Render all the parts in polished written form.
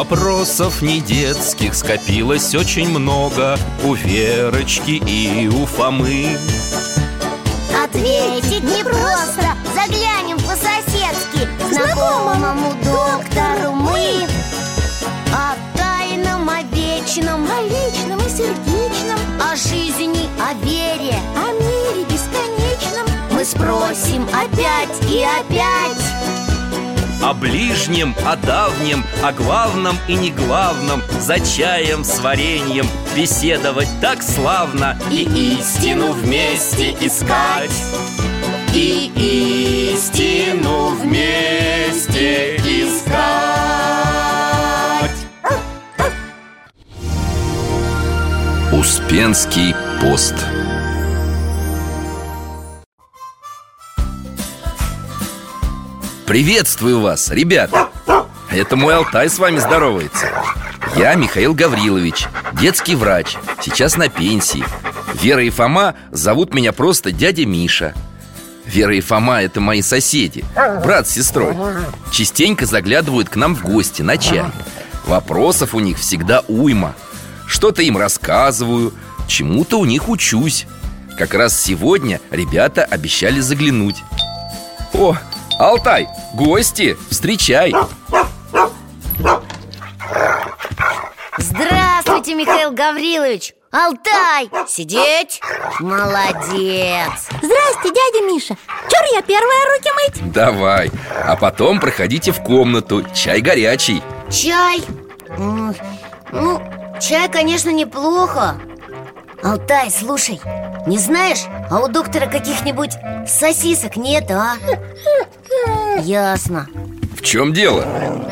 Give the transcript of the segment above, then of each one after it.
Вопросов не детских скопилось очень много у Верочки и у Фомы. Ответить непросто, заглянем по-соседски к знакомому доктору мы. О тайном, о вечном, о личном и сердечном, о жизни, о вере, о мире бесконечном мы спросим опять и опять. О ближнем, о давнем, о главном и неглавном, за чаем с вареньем беседовать так славно. И истину вместе искать, и истину вместе искать. Успенский пост. Приветствую вас, ребята! Это мой Алтай с вами здоровается. Я Михаил Гаврилович, детский врач, сейчас на пенсии. Вера и Фома зовут меня просто дядя Миша. Вера и Фома – это мои соседи, брат с сестрой. Частенько заглядывают к нам в гости на чай. Вопросов у них всегда уйма. Что-то им рассказываю, чему-то у них учусь. Как раз сегодня ребята обещали заглянуть. О, Алтай, гости, встречай. Здравствуйте, Михаил Гаврилович. Алтай, сидеть. Молодец. Здрасте, дядя Миша. Чур я первая руки мыть? Давай, а потом проходите в комнату, чай горячий. Чай? Ну, чай, конечно, неплохо. Алтай, слушай, не знаешь, а у доктора каких-нибудь сосисок нет, а? Ясно. В чем дело?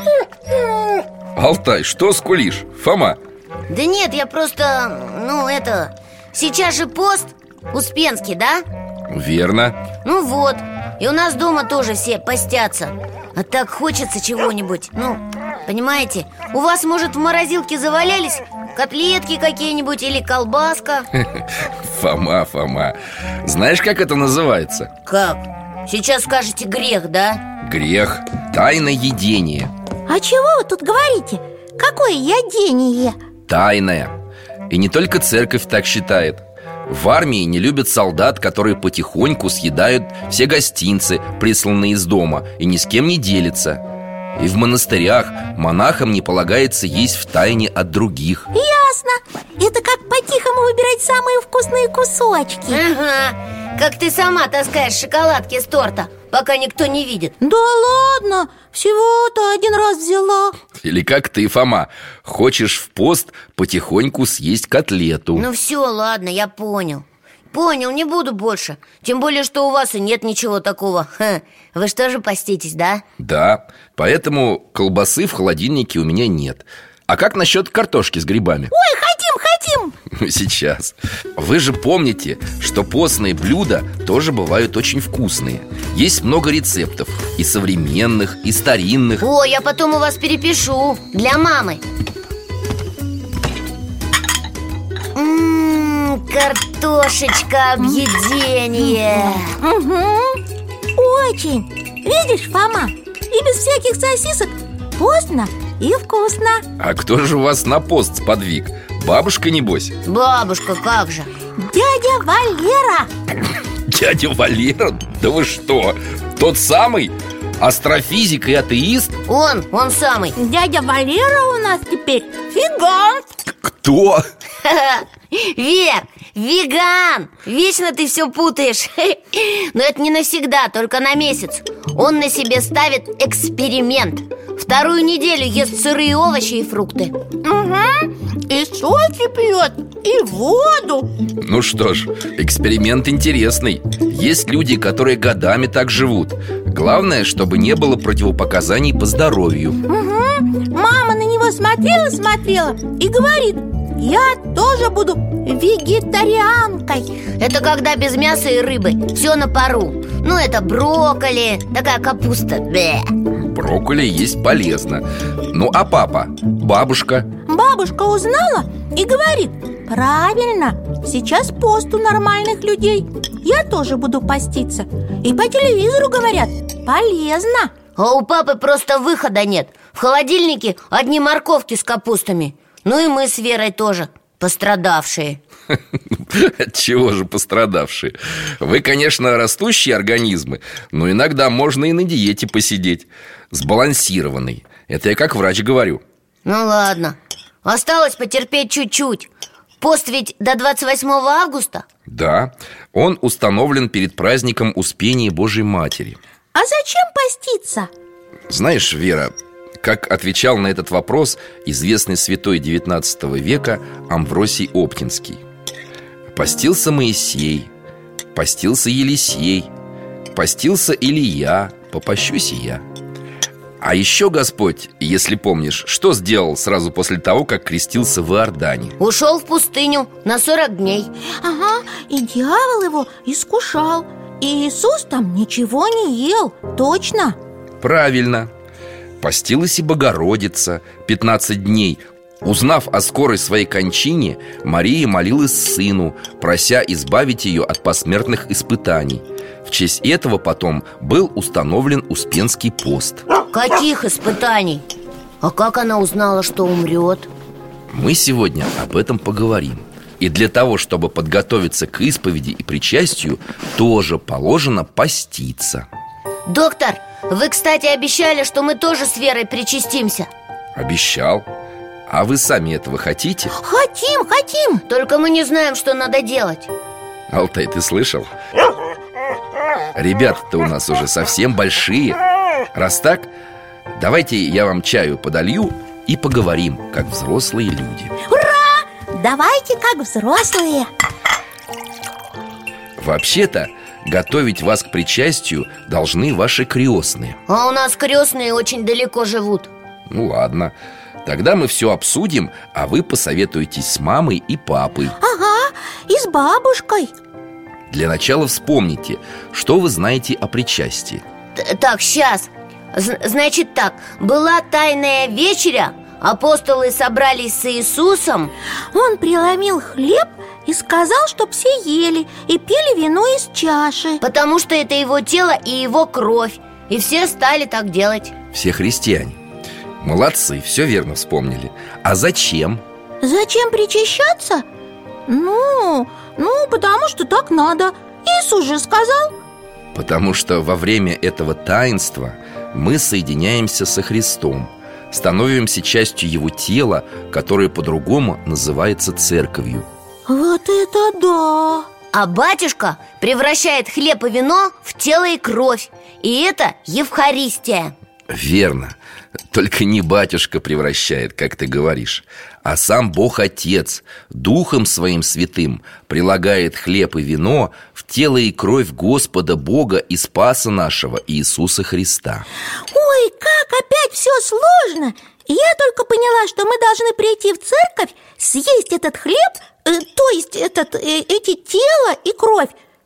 Алтай, что скулишь? Фома? Да нет, я просто, сейчас же пост Успенский, да? Верно. Ну вот, и у нас дома тоже все постятся. А так хочется чего-нибудь, понимаете? У вас, может, в морозилке завалялись котлетки какие-нибудь или колбаска? Фома, знаешь, как это называется? Как? Сейчас скажете грех, да? Грех, тайноедение. А чего вы тут говорите? Какое ядение? Тайное. И не только церковь так считает. В армии не любят солдат, которые потихоньку съедают все гостинцы, присланные из дома, и ни с кем не делятся. И в монастырях монахам не полагается есть втайне от других. Ясно. Это как по-тихому выбирать самые вкусные кусочки. Ага, как ты сама таскаешь шоколадки с торта, пока никто не видит. Да ладно, всего-то один раз взяла. Или как ты, Фома, хочешь в пост потихоньку съесть котлету. Ну все, ладно, я понял. Понял, не буду больше. Тем более, что у вас и нет ничего такого. Вы что же поститесь, да? Да, поэтому колбасы в холодильнике у меня нет. А как насчет картошки с грибами? Ой, хотим! Ну, сейчас. Вы же помните, что постные блюда тоже бывают очень вкусные. Есть много рецептов, и современных, и старинных. О, я потом у вас перепишу, для мамы. Картошечка, объедение. Угу. Очень. Видишь, Фома, и без всяких сосисок постно и вкусно. А кто же вас на пост сподвиг? Бабушка, небось? Бабушка, как же? Дядя Валера. Дядя Валера? Да вы что? Тот самый? Астрофизик и атеист? Он самый. Дядя Валера у нас теперь веган. Кто? Вер, веган. Вечно ты все путаешь. Но это не навсегда, только на месяц. Он на себе ставит эксперимент. 2-ю неделю ест сырые овощи и фрукты. Угу. И соки пьет, и воду. Ну что ж, эксперимент интересный. Есть люди, которые годами так живут. Главное, чтобы не было противопоказаний по здоровью. Угу. Мама на него смотрела и говорит: я тоже буду вегетарианкой. Это когда без мяса и рыбы, все на пару. Ну, это брокколи, такая капуста. Бе. Брокколи есть полезно. Ну, а папа? Бабушка? Бабушка узнала и говорит: правильно, сейчас пост у нормальных людей. Я тоже буду поститься. И по телевизору говорят: полезно. А у папы просто выхода нет. В холодильнике одни морковки с капустами. Ну и мы с Верой тоже пострадавшие. От чего же пострадавшие? Вы, конечно, растущие организмы, но иногда можно и на диете посидеть. Сбалансированной. Это я как врач говорю. Ну ладно, осталось потерпеть чуть-чуть. Пост ведь до 28 августа? Да, он установлен перед праздником Успения Божьей Матери. А зачем поститься? Знаешь, Вера, как отвечал на этот вопрос известный святой XIX века Амвросий Оптинский: постился Моисей, постился Елисей, постился Илия, попощусь и я. А еще Господь, если помнишь, что сделал сразу после того, как крестился в Иордане? Ушел в пустыню на 40 дней. Ага, и дьявол его искушал. И Иисус там ничего не ел, точно? Правильно. Постилась и Богородица 15 дней. Узнав о скорой своей кончине, Мария молилась сыну, прося избавить ее от посмертных испытаний. В честь этого потом был установлен Успенский пост. Каких испытаний? А как она узнала, что умрет? Мы сегодня об этом поговорим. И для того, чтобы подготовиться к исповеди и причастию, тоже положено поститься. Доктор, вы, кстати, обещали, что мы тоже с Верой причастимся. Обещал. А вы сами этого хотите? Хотим. Только мы не знаем, что надо делать. Алтай, ты слышал? Ребята-то у нас уже совсем большие. Раз так, давайте я вам чаю подолью и поговорим, как взрослые люди. Ура! Давайте как взрослые. Вообще-то, готовить вас к причастию должны ваши крестные. А у нас крестные очень далеко живут. Ну ладно, тогда мы все обсудим, а вы посоветуетесь с мамой и папой. Ага, и с бабушкой. Для начала вспомните, что вы знаете о причастии. Так, сейчас. Значит так, была тайная вечеря, апостолы собрались с Иисусом. Он преломил хлеб и сказал, чтоб все ели и пили вино из чаши. Потому что это его тело и его кровь. И все стали так делать. Все христиане. Молодцы, все верно вспомнили. А зачем? Зачем причащаться? Ну, потому что так надо. Иисус же сказал. Потому что во время этого таинства мы соединяемся со Христом, становимся частью Его тела, которое по-другому называется церковью. Вот это да! А батюшка превращает хлеб и вино в тело и кровь. И это Евхаристия. Верно. Только не батюшка превращает, как ты говоришь, а сам Бог Отец Духом Своим Святым прилагает хлеб и вино в тело и кровь Господа Бога и Спаса нашего Иисуса Христа. Ой, как опять все сложно! Я только поняла, что мы должны прийти в церковь, съесть этот хлеб, то есть эти тело и кровь,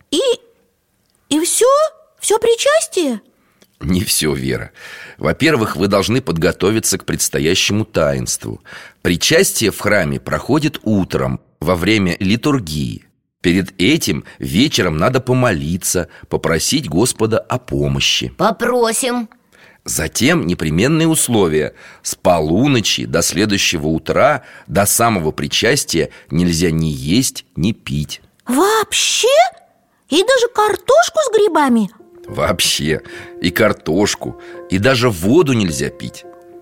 и все причастие. Не все, Вера. Во-первых, вы должны подготовиться к предстоящему таинству. Причастие в храме проходит утром, во время литургии. Перед этим вечером надо помолиться, попросить Господа о помощи. Попросим. Затем непременные условия: с полуночи до следующего утра, до самого причастия нельзя ни есть, ни пить. Вообще? И даже картошку с грибами? Вообще. И картошку, и даже воду нельзя пить.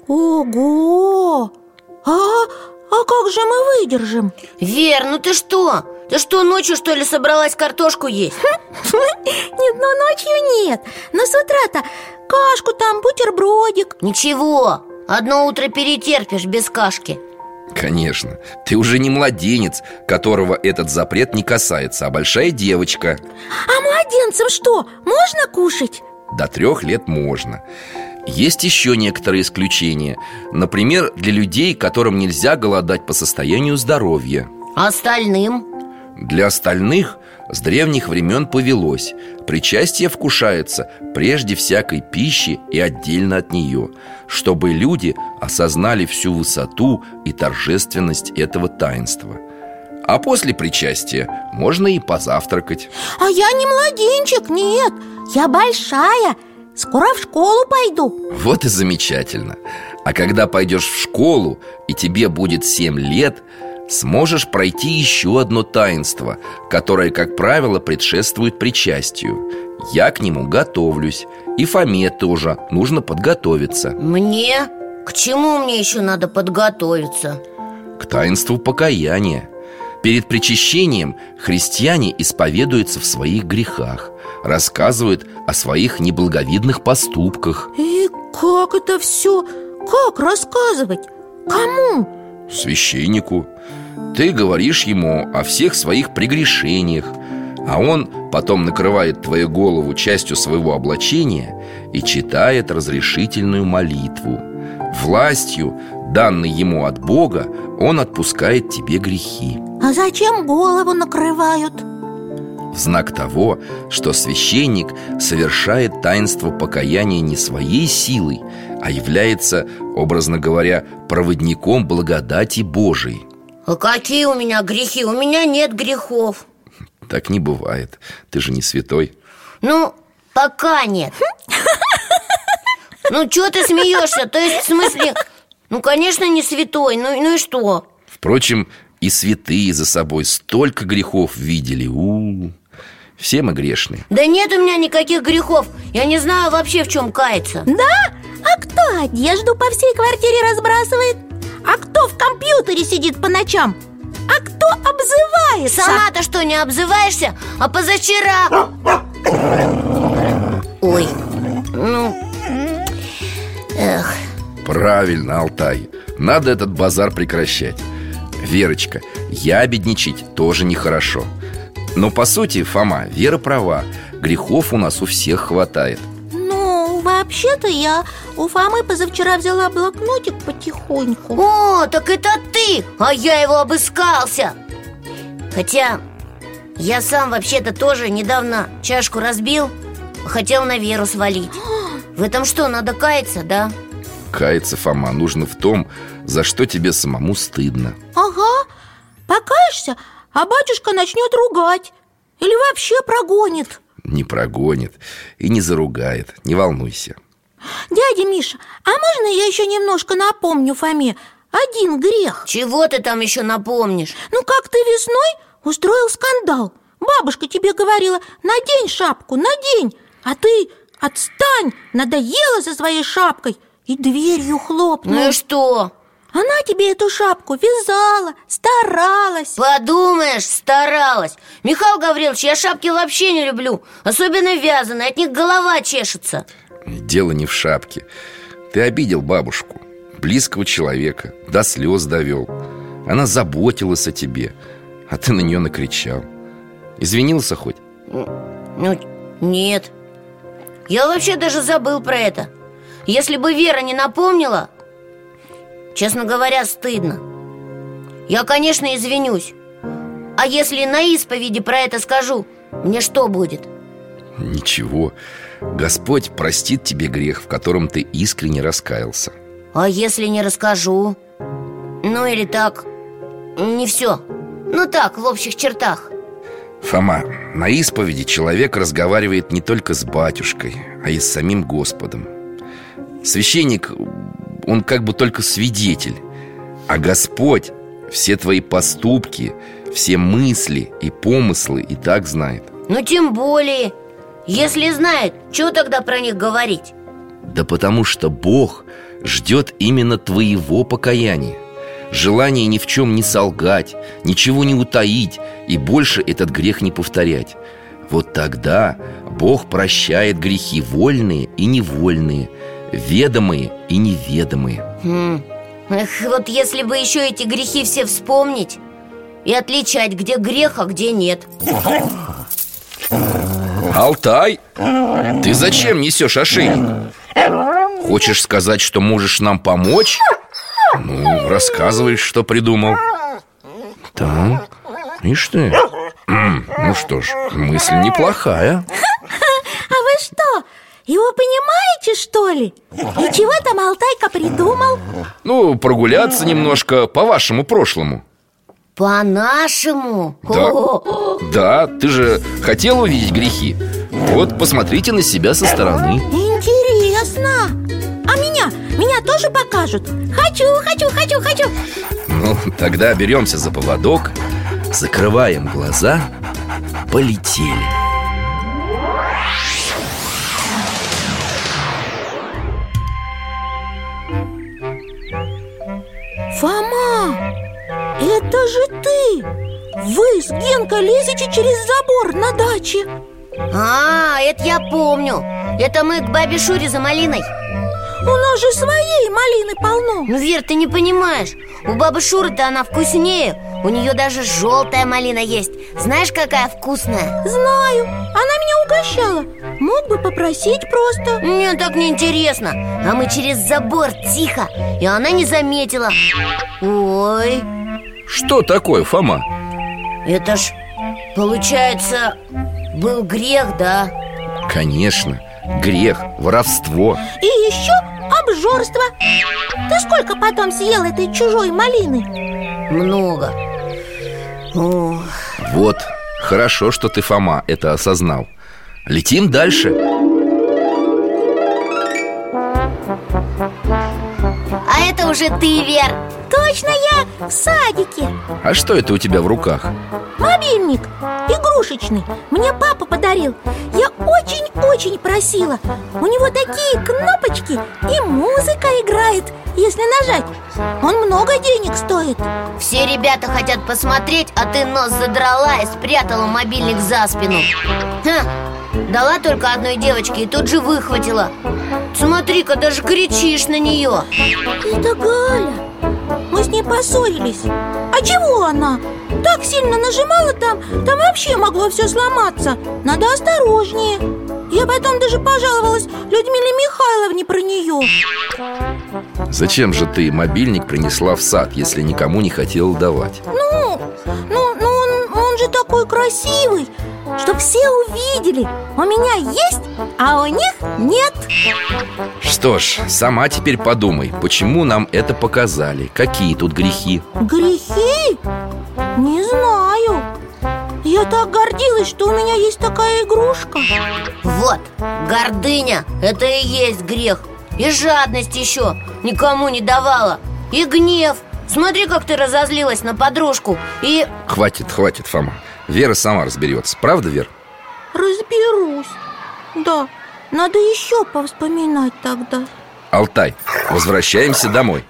Ого! А как же мы выдержим? Вер, ну ты что? Ты что, ночью, что ли, собралась картошку есть? Нет, ночью нет. Но с утра-то кашку там, бутербродик. Ничего, одно утро перетерпишь без кашки. Конечно, ты уже не младенец, которого этот запрет не касается, а большая девочка. А младенцам что, можно кушать? До 3 лет можно. Есть еще некоторые исключения. Например, для людей, которым нельзя голодать по состоянию здоровья. А остальным? Для остальных с древних времен повелось: причастие вкушается прежде всякой пищи и отдельно от нее, чтобы люди осознали всю высоту и торжественность этого таинства. А после причастия можно и позавтракать. А я не младенчик, нет, я большая. Скоро в школу пойду. Вот и замечательно. А когда пойдешь в школу и тебе будет 7 лет, сможешь пройти еще одно таинство, которое, как правило, предшествует причастию. Я к нему готовлюсь. И Фоме тоже нужно подготовиться. Мне? К чему мне еще надо подготовиться? К таинству покаяния. Перед причащением христиане исповедуются в своих грехах, рассказывают о своих неблаговидных поступках. И как это все? Как рассказывать? Кому? Священнику. Ты говоришь ему о всех своих прегрешениях, а он потом накрывает твою голову частью своего облачения и читает разрешительную молитву. Властью, данной ему от Бога, он отпускает тебе грехи. А зачем голову накрывают? В знак того, что священник совершает таинство покаяния не своей силой, а является, образно говоря, проводником благодати Божией. А какие у меня грехи? У меня нет грехов. Так не бывает. Ты же не святой. Ну, пока нет. Ну, чего ты смеешься? То есть, в смысле, ну, конечно, не святой. Ну и что? Впрочем, и святые за собой столько грехов видели. Все мы грешные. Да нет у меня никаких грехов. Я не знаю вообще, в чем каяться. Да? А кто одежду по всей квартире разбрасывает? А кто в компьютере сидит по ночам? А кто обзывается? Сама-то что, не обзываешься? А позавчера... Ой, ну... Эх. Правильно, Алтай. Надо этот базар прекращать. Верочка, ябедничать тоже нехорошо. Но по сути, Фома, Вера права. Грехов у нас у всех хватает. Ну, вообще-то я у Фомы позавчера взяла блокнотик потихоньку. О, так это ты, а я его обыскался. Хотя я сам вообще-то тоже недавно чашку разбил. Хотел на Веру свалить. В этом что, надо каяться, да? Каяться, Фома, нужно в том, за что тебе самому стыдно. Ага, покаешься, а батюшка начнет ругать. Или вообще прогонит. Не прогонит и не заругает, не волнуйся. Дядя Миша, а можно я еще немножко напомню Фоме один грех? Чего ты там еще напомнишь? Ну, как ты весной устроил скандал. Бабушка тебе говорила: надень шапку, надень. А ты: отстань, надоела со своей шапкой. И дверью хлопнул. Ну и что? Она тебе эту шапку вязала, старалась. Подумаешь, старалась. Михаил Гаврилович, я шапки вообще не люблю. Особенно вязаные, от них голова чешется. Дело не в шапке. Ты обидел бабушку, близкого человека, до слез довел. Она заботилась о тебе, а ты на нее накричал. Извинился хоть? Ну, нет. Я вообще даже забыл про это. Если бы Вера не напомнила, честно говоря, стыдно. Я, конечно, извинюсь. А если на исповеди про это скажу, мне что будет? Ничего. Господь простит тебе грех, в котором ты искренне раскаялся. А если не расскажу? Ну или так, не все. Ну так, в общих чертах. Фома, на исповеди человек разговаривает не только с батюшкой, а и с самим Господом. Священник, он как бы только свидетель, а Господь все твои поступки, все мысли и помыслы и так знает. Ну тем более, если знает, чего тогда про них говорить? Да потому что Бог ждет именно твоего покаяния. Желание ни в чем не солгать, ничего не утаить и больше этот грех не повторять. Вот тогда Бог прощает грехи вольные и невольные, ведомые и неведомые. Эх, вот если бы еще эти грехи все вспомнить и отличать, где грех, а где нет. Алтай, ты зачем несешь ошейник? Хочешь сказать, что можешь нам помочь? Ну, рассказывай, что придумал. Так, ишь ты. Ну что ж, мысль неплохая. А вы что, его понимаете, что ли? И чего там Алтайка придумал? Ну, прогуляться немножко по вашему прошлому. По-нашему? Да, ты же хотел увидеть грехи. Вот, посмотрите на себя со стороны. Интересно. А меня Меня тоже покажут. Хочу. Ну, тогда беремся за поводок, закрываем глаза, полетели. Фома, это же ты! Вы с Генкой лезете через забор на даче. А, это я помню. Это мы к бабе Шуре за малиной. У нас же своей малины полно. Ну, Вер, ты не понимаешь. У бабы Шуры-то она вкуснее. У нее даже желтая малина есть. Знаешь, какая вкусная? Знаю, она меня угощала. Мог бы попросить просто. Мне так неинтересно. А мы через забор тихо, и она не заметила. Ой, Что такое, Фома? это ж, получается, был грех, да? Конечно, грех, воровство. И еще обжорство. Ты сколько потом съел этой чужой малины? Много. Ох. Вот, хорошо, что ты, Фома, это осознал. Летим дальше. А это уже ты, Вер. Точно, я в садике. А что это у тебя в руках? Мобильник игрушечный. Мне папа подарил. Я очень-очень просила. У него такие кнопочки, и музыка играет, если нажать. Он много денег стоит. Все ребята хотят посмотреть, а ты нос задрала и спрятала мобильник за спину. Дала только одной девочке и тут же выхватила. Смотри-ка, даже кричишь на нее. Это Галя. Мы с ней поссорились. А чего она? Так сильно нажимала там вообще могло все сломаться. Надо осторожнее. Я потом даже пожаловалась Людмиле Михайловне про нее. Зачем же ты мобильник принесла в сад, если никому не хотела давать? Он же такой красивый, чтоб все увидели. У меня есть, а у них нет. Что ж, сама теперь подумай, почему нам это показали? Какие тут грехи? Грехи? Не знаю. Я так гордилась, что у меня есть такая игрушка. Вот, гордыня, это и есть грех. И жадность еще никому не давала. И гнев. Смотри, как ты разозлилась на подружку. И... Хватит, Фома. Вера сама разберется. Правда, Вер? Разберусь. Да, надо еще повспоминать тогда. Алтай, возвращаемся домой.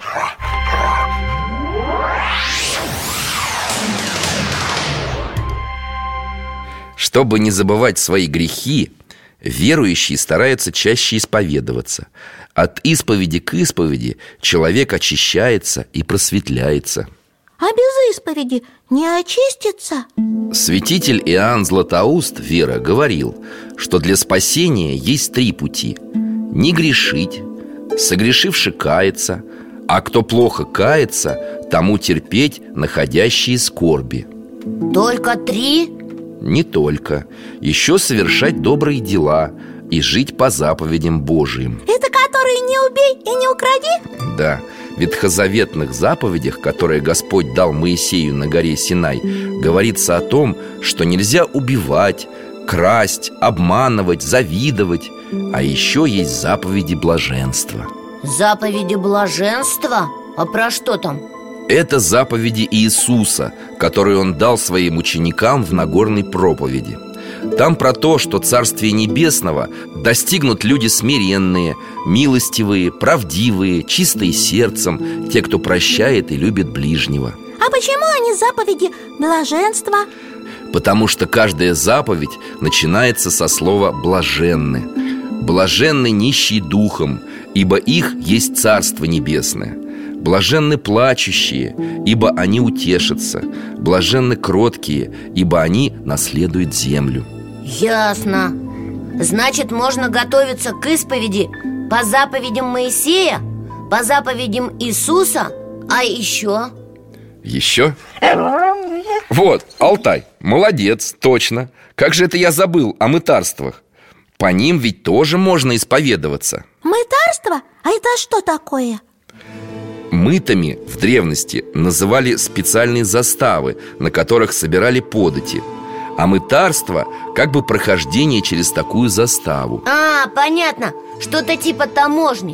Чтобы не забывать свои грехи, верующие стараются чаще исповедоваться. От исповеди к исповеди человек очищается и просветляется. А без исповеди не очистится? Святитель Иоанн Златоуст, Вера, говорил, что для спасения есть 3 пути: не грешить, согрешивши каяться, а кто плохо кается, тому терпеть находящие скорби. Только 3? Не только. Еще совершать добрые дела и жить по заповедям Божиим. Это которые не убей и не укради? Да, в ветхозаветных заповедях, которые Господь дал Моисею на горе Синай, говорится о том, что нельзя убивать, красть, обманывать, завидовать. А еще есть заповеди блаженства. Заповеди блаженства? А про что там? Это заповеди Иисуса, которые Он дал своим ученикам в Нагорной проповеди. Там про то, что Царствие Небесного достигнут люди смиренные, милостивые, правдивые, чистые сердцем, те, кто прощает и любит ближнего. А почему они заповеди блаженства? Потому что каждая заповедь начинается со слова «блаженны». «Блаженны нищие духом, ибо их есть Царство Небесное». Блаженны плачущие, ибо они утешатся. Блаженны кроткие, ибо они наследуют землю. Ясно. Значит, можно готовиться к исповеди по заповедям Моисея, по заповедям Иисуса, а еще? Еще? Вот, Алтай, молодец, точно. Как же это я забыл о мытарствах? По ним ведь тоже можно исповедоваться. Мытарство? А это что такое? Мытами в древности называли специальные заставы, на которых собирали подати. А мытарство как бы прохождение через такую заставу. А, понятно, что-то типа таможни.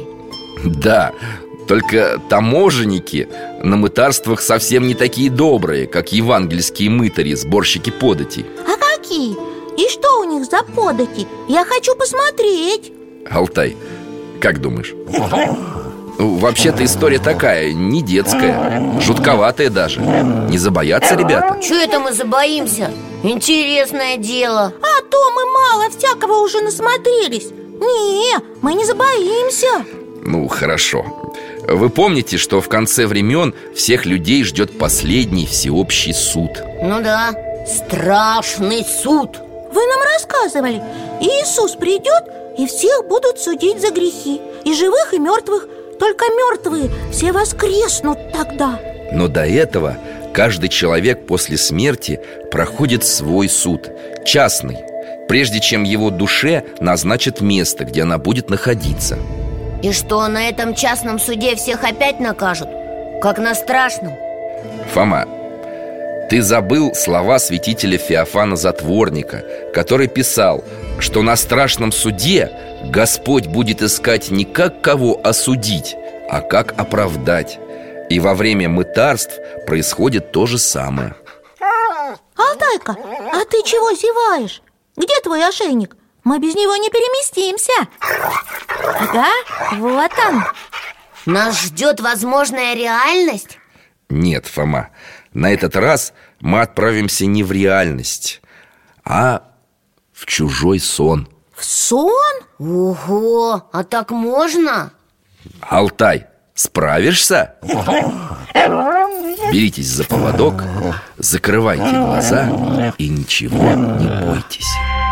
Да, только таможенники на мытарствах совсем не такие добрые, как евангельские мытари, сборщики податей. А какие? И что у них за подати? Я хочу посмотреть. Алтай, как думаешь? Вообще-то история такая, не детская, жутковатая даже. Не забоятся ребята? Чё это мы забоимся? Интересное дело. А то мы мало всякого уже насмотрелись. Не, мы не забоимся. Ну, хорошо. Вы помните, что в конце времен всех людей ждет последний всеобщий суд? Ну да, страшный суд. Вы нам рассказывали, Иисус придет, и всех будут судить за грехи, и живых, и мертвых. Только мертвые все воскреснут тогда. Но до этого каждый человек после смерти проходит свой суд, частный, прежде чем его душе назначат место, где она будет находиться. И что, на этом частном суде всех опять накажут? Как на страшном? Фома, ты забыл слова святителя Феофана Затворника, который писал, что на страшном суде Господь будет искать не как кого осудить, а как оправдать. И во время мытарств происходит то же самое. Алтайка, а ты чего зеваешь? Где твой ошейник? Мы без него не переместимся. Ага, вот он. Нас ждет возможная реальность? Нет, Фома, на этот раз мы отправимся не в реальность, а в чужой сон. В сон? Ого, а так можно? Алтай, справишься? Беритесь за поводок, закрывайте глаза и ничего не бойтесь.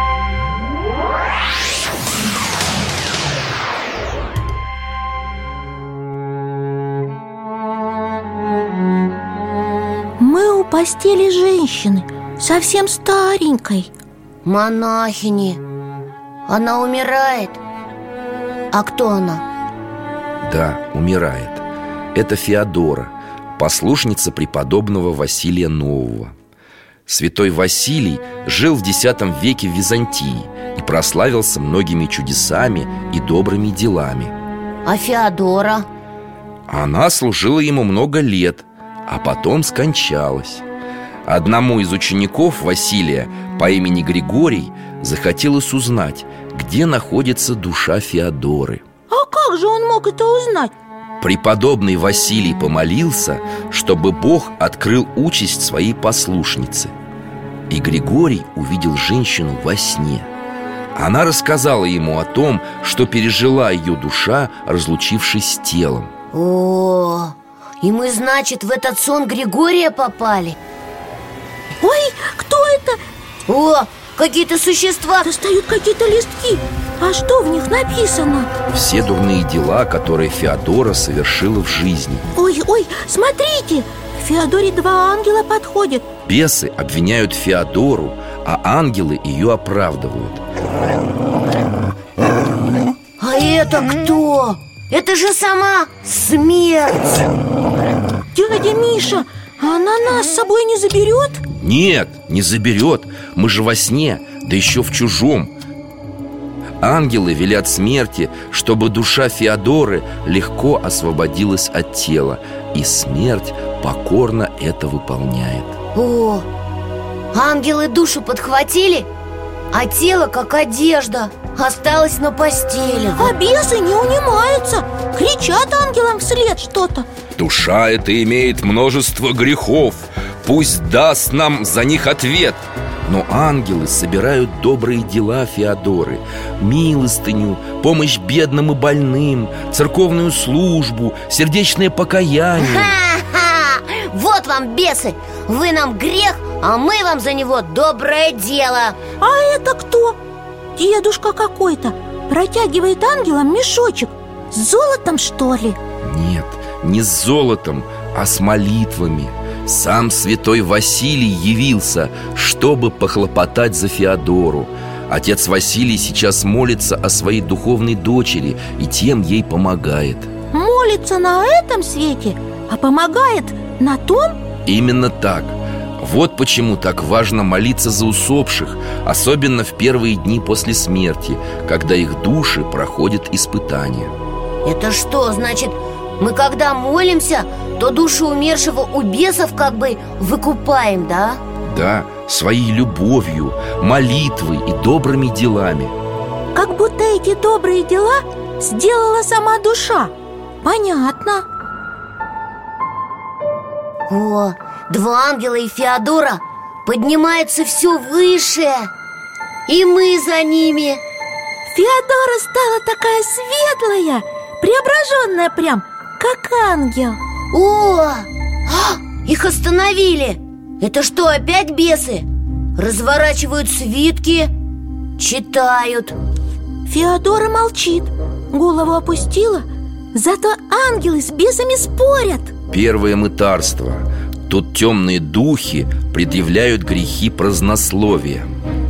Мы у постели женщины, совсем старенькой. Монахини. Она умирает. А кто она? Да, умирает. Это Феодора, послушница преподобного Василия Нового. Святой Василий жил в X веке в Византии и прославился многими чудесами и добрыми делами. А Феодора? Она служила ему много лет, а потом скончалась. Одному из учеников Василия по имени Григорий захотелось узнать, где находится душа Феодоры. А как же он мог это узнать? Преподобный Василий помолился, чтобы Бог открыл участь своей послушницы. И Григорий увидел женщину во сне. Она рассказала ему о том, что пережила ее душа, разлучившись с телом. О, и мы, значит, в этот сон Григория попали? Ой, кто это? О, какие-то существа. Достают какие-то листки. А что в них написано? Все дурные дела, которые Феодора совершила в жизни. Ой, смотрите, к Феодоре 2 ангела подходят. Бесы обвиняют Феодору, а ангелы ее оправдывают. А это кто? Это же сама смерть. Дядя Миша, а она нас с собой не заберет? Нет, не заберет. Мы же во сне, да еще в чужом. Ангелы велят смерти, чтобы душа Феодоры легко освободилась от тела, и смерть покорно это выполняет. О, ангелы душу подхватили, а тело, как одежда, осталось на постели. А бесы не унимаются, кричат ангелам вслед что-то. Душа эта имеет множество грехов, пусть даст нам за них ответ. Но ангелы собирают добрые дела Феодоры: милостыню, помощь бедным и больным, церковную службу, сердечное покаяние. Ха-ха! Вот вам, бесы! Вы нам грех, а мы вам за него доброе дело. А это кто? Дедушка какой-то протягивает ангелам мешочек. С золотом, что ли? Нет, не с золотом, а с молитвами. Сам святой Василий явился, чтобы похлопотать за Феодору. Отец Василий сейчас молится о своей духовной дочери и тем ей помогает. Молится на этом свете, а помогает на том? Именно так. Вот почему так важно молиться за усопших, особенно в первые дни после смерти, когда их души проходят испытания. Это что, значит, мы когда молимся, то душу умершего у бесов как бы выкупаем, да? Да, своей любовью, молитвой и добрыми делами. Как будто эти добрые дела сделала сама душа. Понятно. О, два ангела и Феодора поднимаются все выше, и мы за ними. Феодора стала такая светлая, преображенная прям, как ангел. О, их остановили. Это что, опять бесы? Разворачивают свитки, читают. Феодора молчит, голову опустила. Зато ангелы с бесами спорят. Первое мытарство. Тут темные духи предъявляют грехи празднословия.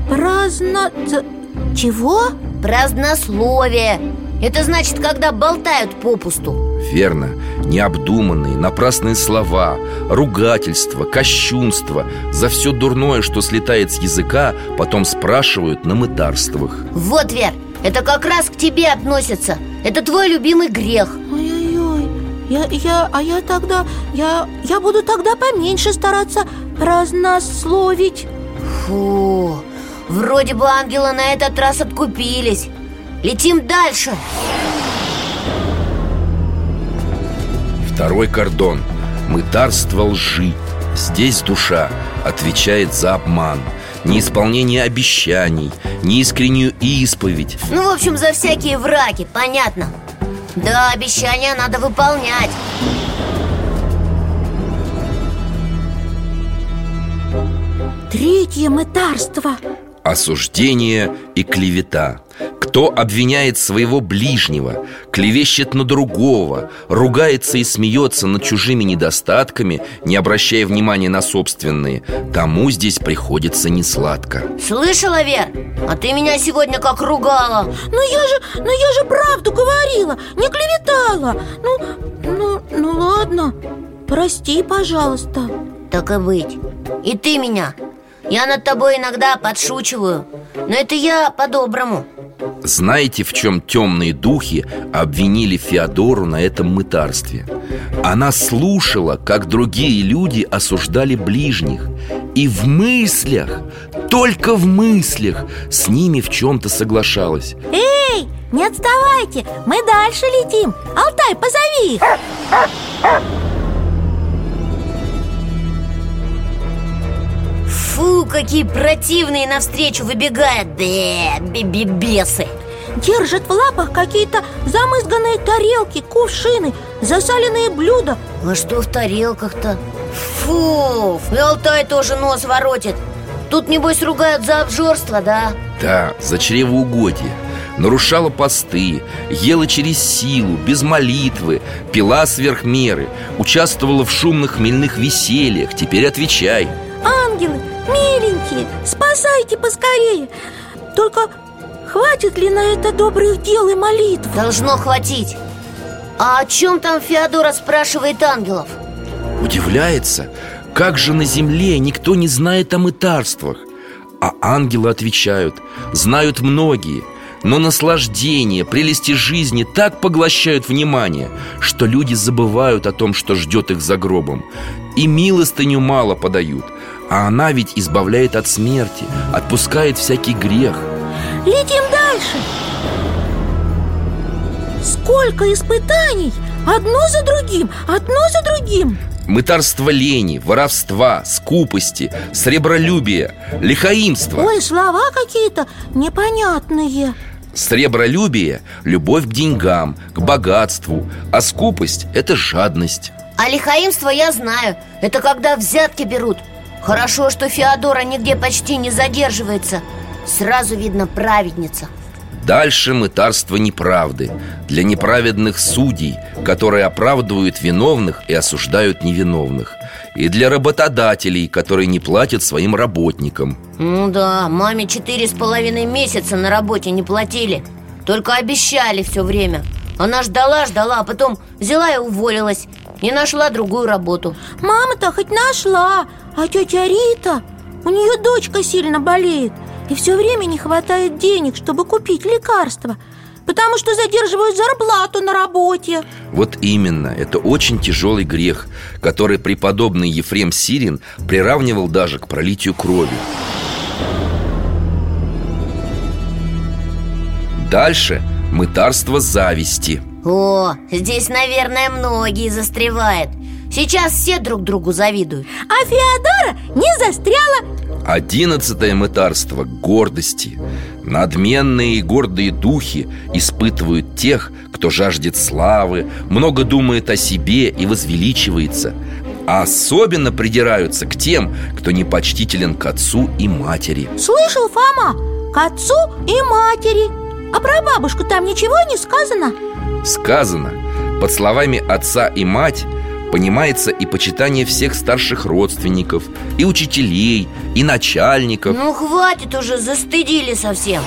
Чего? Празднословие. Это значит, когда болтают попусту. Верно, необдуманные, напрасные слова, ругательства, кощунства. За все дурное, что слетает с языка, потом спрашивают на мытарствах. Вот, Вер, это как раз к тебе относится. Это твой любимый грех. Ой-ой-ой, я буду тогда поменьше стараться празднословить. Фу, вроде бы ангелы на этот раз откупились. Летим дальше. Второй кордон. Мытарство лжи. Здесь душа отвечает за обман, неисполнение обещаний, неискреннюю исповедь. Ну, в общем, за всякие враки, понятно. Да, обещания надо выполнять. Третье мытарство. Осуждение и клевета. Кто обвиняет своего ближнего, клевещет на другого, ругается и смеется над чужими недостатками, не обращая внимания на собственные, тому здесь приходится несладко. Слышала, Вер? А ты меня сегодня как ругала. Но я же правду говорила, не клеветала. Ну ладно, прости, пожалуйста. Так и быть. И ты меня. Я над тобой иногда подшучиваю, но это я по-доброму. Знаете, в чем темные духи обвинили Феодору на этом мытарстве? Она слушала, как другие люди осуждали ближних, и в мыслях, только в мыслях, с ними в чем-то соглашалась. Эй, не отставайте, мы дальше летим. Алтай, позови их. Фу, какие противные навстречу выбегают. Бесы. Держат в лапах какие-то замызганные тарелки, кувшины, засаленные блюда. А что в тарелках-то? Фу, и Алтай тоже нос воротит. Тут, небось, ругают за обжорство, да? Да, за чревоугодие. Нарушала посты, ела через силу, без молитвы, пила сверх меры, участвовала в шумных хмельных весельях. Теперь отвечай. Ангелы, миленькие, спасайте поскорее. Только хватит ли на это добрых дел и молитв? Должно хватить. А о чем там Феодора спрашивает ангелов? Удивляется, как же на земле никто не знает о мытарствах. А ангелы отвечают: знают многие, но наслаждение, прелести жизни так поглощают внимание, что люди забывают о том, что ждет их за гробом. И милостыню мало подают, а она ведь избавляет от смерти, отпускает всякий грех. Летим дальше. Сколько испытаний! Одно за другим. Мытарство лени, воровства, скупости, сребролюбия, лихаимства. Ой, слова какие-то непонятные. Сребролюбие – любовь к деньгам, к богатству, а скупость – это жадность. А лихаимство я знаю. Это когда взятки берут. Хорошо, что Феодора нигде почти не задерживается. Сразу видно праведница. Дальше мытарство неправды, для неправедных судей, которые оправдывают виновных и осуждают невиновных, и для работодателей, которые не платят своим работникам. Ну да, маме 4,5 месяца на работе не платили. Только обещали все время. Она ждала, а потом взяла и уволилась. И нашла другую работу. Мама-то хоть нашла, а тетя Рита, у нее дочка сильно болеет, и все время не хватает денег, чтобы купить лекарства. потому что задерживают зарплату на работе. Вот именно, это очень тяжелый грех, который преподобный Ефрем Сирин приравнивал даже к пролитию крови. Дальше мытарство зависти. О, здесь, наверное, многие застревают. Сейчас все друг другу завидуют. А Феодора не застряла. 11-е мытарство гордости. Надменные и гордые духи испытывают тех, кто жаждет славы, много думает о себе и возвеличивается. А особенно придираются к тем, кто непочтителен к отцу и матери. Слышал, Фома? К отцу и матери. А про бабушку там ничего не сказано? Сказано, под словами отца и мать понимается и почитание всех старших родственников, и учителей, и начальников. Ну хватит уже, застыдили совсем.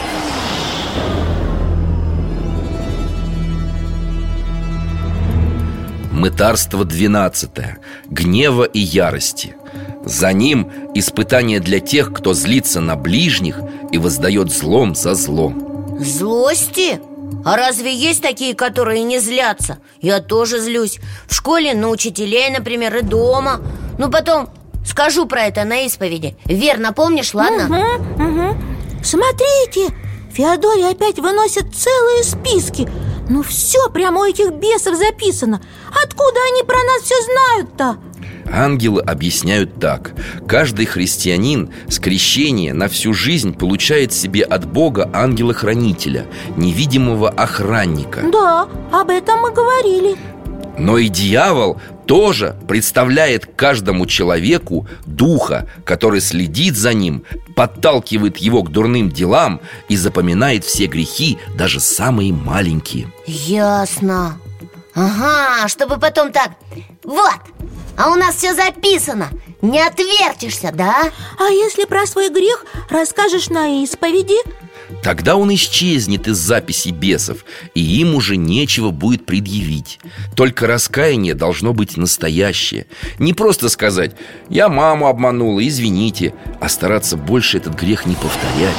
Мытарство 12-е. Гнева и ярости. За ним испытание для тех, кто злится на ближних и воздает злом за злом. Злости? А разве есть такие, которые не злятся? Я тоже злюсь. В школе на учителей, например, и дома. Ну потом скажу про это на исповеди. Верно, помнишь, ладно? Угу. Смотрите, Феодория опять выносит целые списки. Ну все прямо у этих бесов записано. Откуда они про нас все знают-то? Ангелы объясняют так: каждый христианин с крещения на всю жизнь получает себе от Бога ангела-хранителя, невидимого охранника. Да, об этом мы говорили. Но и дьявол тоже представляет каждому человеку духа, который следит за ним, подталкивает его к дурным делам и запоминает все грехи, даже самые маленькие. Ясно. Ага, чтобы потом так: вот, а у нас все записано. Не отвертишься, да? А если про свой грех расскажешь на исповеди? Тогда он исчезнет из записи бесов, и им уже нечего будет предъявить. Только раскаяние должно быть настоящее. Не просто сказать: я маму обманула, извините, а стараться больше этот грех не повторять.